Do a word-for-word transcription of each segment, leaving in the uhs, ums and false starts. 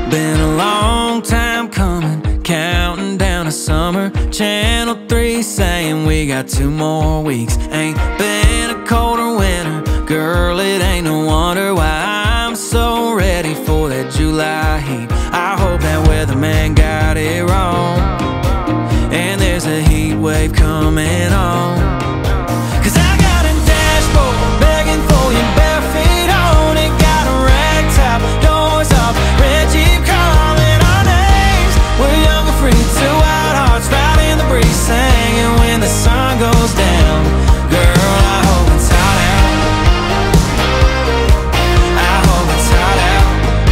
Been a long time coming, counting down to summer. Channel three saying we got two more weeks. Ain't been a colder winter, girl, it ain't no wonder why I'm so ready for that July heat. I hope that weatherman got it wrong, and there's a heat wave coming on. Cause I got a dashboard begging for your bare feet on it. Got a rag top, doors off, red Jeep calling our names. We're young and free, two wild hearts riding the breeze, singing when the sun goes down. Girl, I hope it's hot out. I hope it's hot out.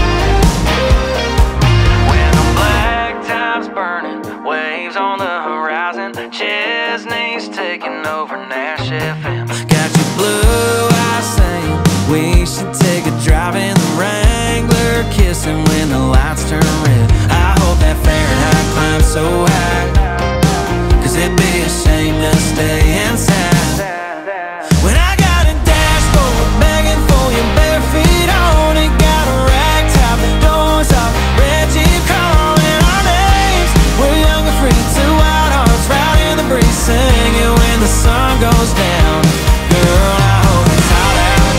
When the black top's burning, waves on the horizon, Chesney's taking over Nash F M. Got your blue eyes saying we should take a drive in the Wrangler, kissing when the lights turn red. I hope that Fahrenheit climbs so high, cause it'd be a shame to stay inside. When I got a dashboard begging for your bare feet on it, got a rag top, doors off, red Jeep calling our names. We're young and free, two wild hearts riding the breeze, singing when the sun goes down. Girl, I hope it's hot out.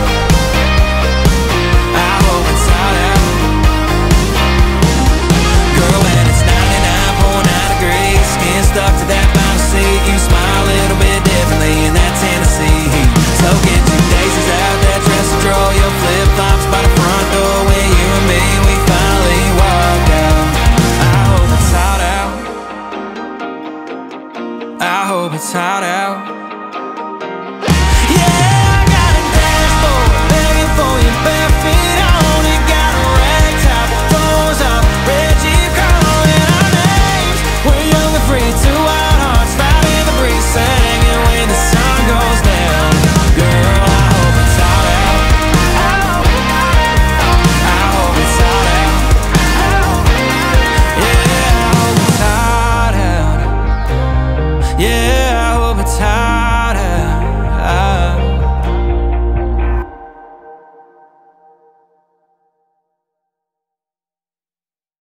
I hope it's hot out. Girl, when it's ninety-nine point nine degrees, skin stuck to that vinyl seat, you smile a little bit differently in that Tennessee heat. So get your daisies out, that dresser drawer, your flip-flops by the front door. When you and me, we finally walk out. I hope it's hot out. I hope it's hot out.